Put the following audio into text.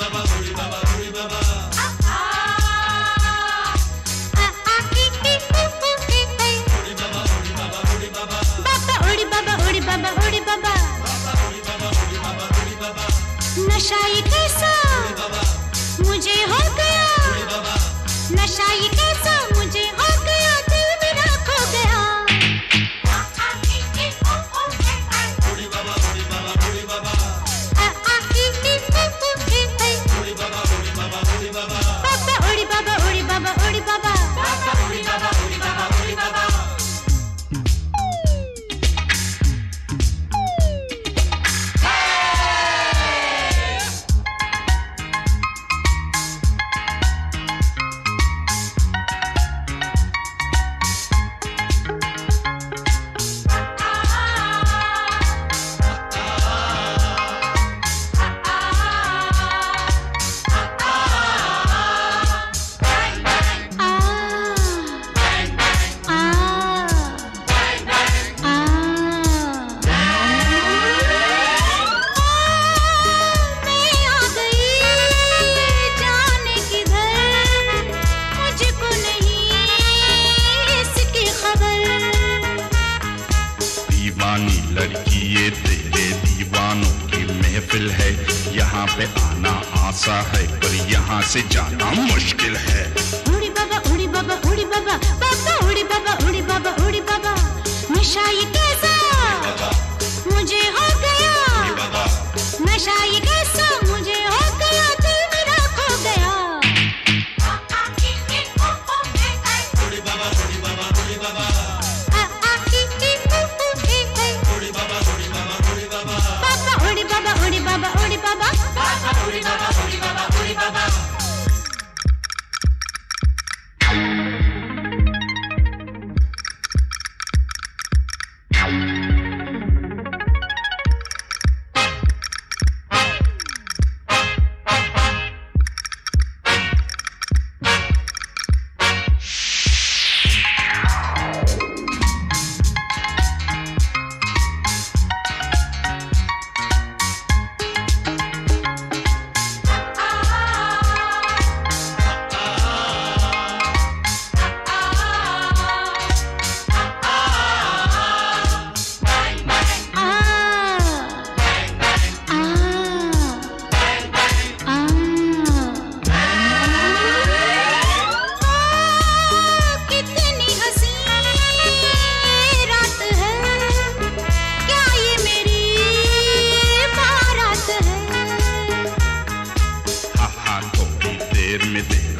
नशा ये कैसा मुझे हो गया, नशा ये कैसा मुझे हो गया, दिल मेरा खो गया। बाबा उड़ी बाबा उड़ी बाबा उड़ी बाबा, बाबा उड़ी बाबा उड़ी बाबा उड़ी बाबा। दीवानी लड़की ये तेरे दीवानों की महफिल है, यहाँ पे आना आसा है पर यहाँ से जाना मुश्किल है। उड़ी बाबा उड़ी बाबा उड़ी बाबा, बाबा उड़ी बाबा उड़ी बाबा उड़ी बाबा। नशा ये कैसा मुझे हो गया, नशा ये कैसा मुझे हो गया, दिल मेरा खो गया। उड़ी बाबा उड़ी बाबा उड़ी बाबा, बाबा उड़ी बाबा उड़ी बाबा उड़ी बाबा, बाबा उड़ी बाबा उड़ी बाबा उड़ी बाबा। देर में देर